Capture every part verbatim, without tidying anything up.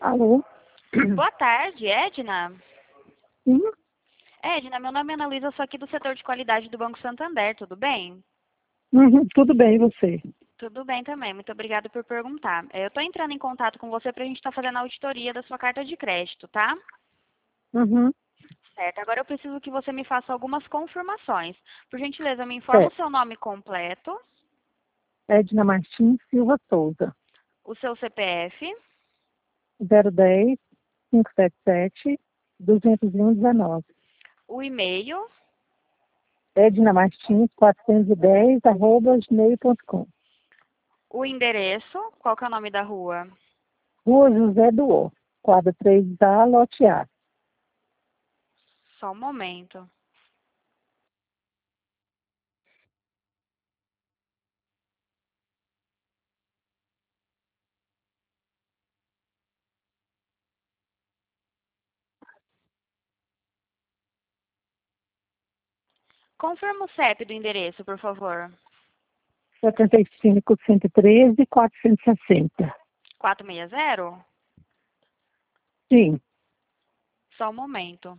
Alô? Boa tarde, Edna. Sim? Edna, meu nome é Ana Luísa, eu sou aqui do setor de qualidade do Banco Santander, tudo bem? Uhum, tudo bem, e você? Tudo bem também, muito obrigada por perguntar. É, Eu estou entrando em contato com você para a gente estar fazendo a auditoria da sua carta de crédito, tá? Uhum, Certo, agora eu preciso que você me faça algumas confirmações. Por gentileza, me informa o certo. seu nome completo, Edna Martins Silva Souza, o seu C P F, zero dez, cinco sete sete, dois zero um, dezenove. o e-mail, Edna Martins quatrocentos e dez, arroba gmail ponto com. o endereço, qual que é o nome da rua? Rua José do Ó, quadra três A, lote A. Só um momento. Confirma o C E P do endereço, por favor. setenta e cinco, cento e treze, quatrocentos e sessenta. quatrocentos e sessenta? Sim, Só um momento.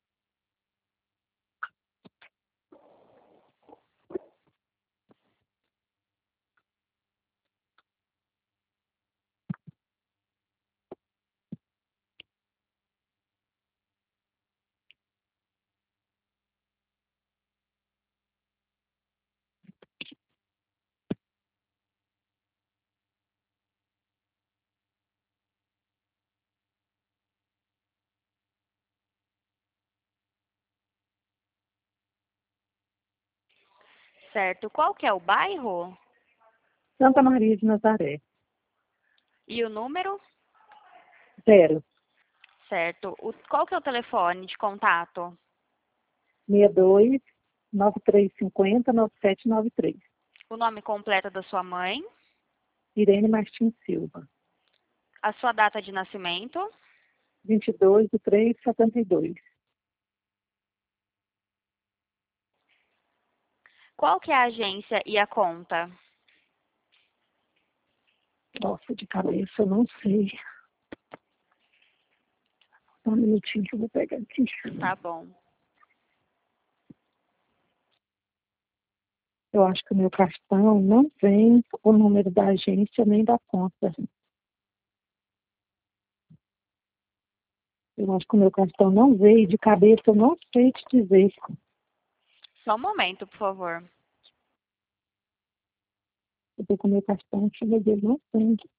Certo. Qual que é o bairro? Santa Maria de Nazaré. E o número? Zero, Certo. O, qual que é o telefone de contato? seis dois, nove três cinco zero, nove sete nove três. O nome completo da sua mãe? Irene Martins Silva, A sua data de nascimento? vinte e dois de três de setenta e dois. Qual que é a agência e a conta? Nossa, de cabeça eu não sei. Só um minutinho que eu vou pegar aqui. Tá bom. Eu acho que o meu cartão não vem o número da agência nem da conta. Eu acho que o meu cartão não veio. De cabeça eu não sei te dizer. Só um momento, por favor. Eu tô com o meu cartão, deixa eu ver, ele não tem.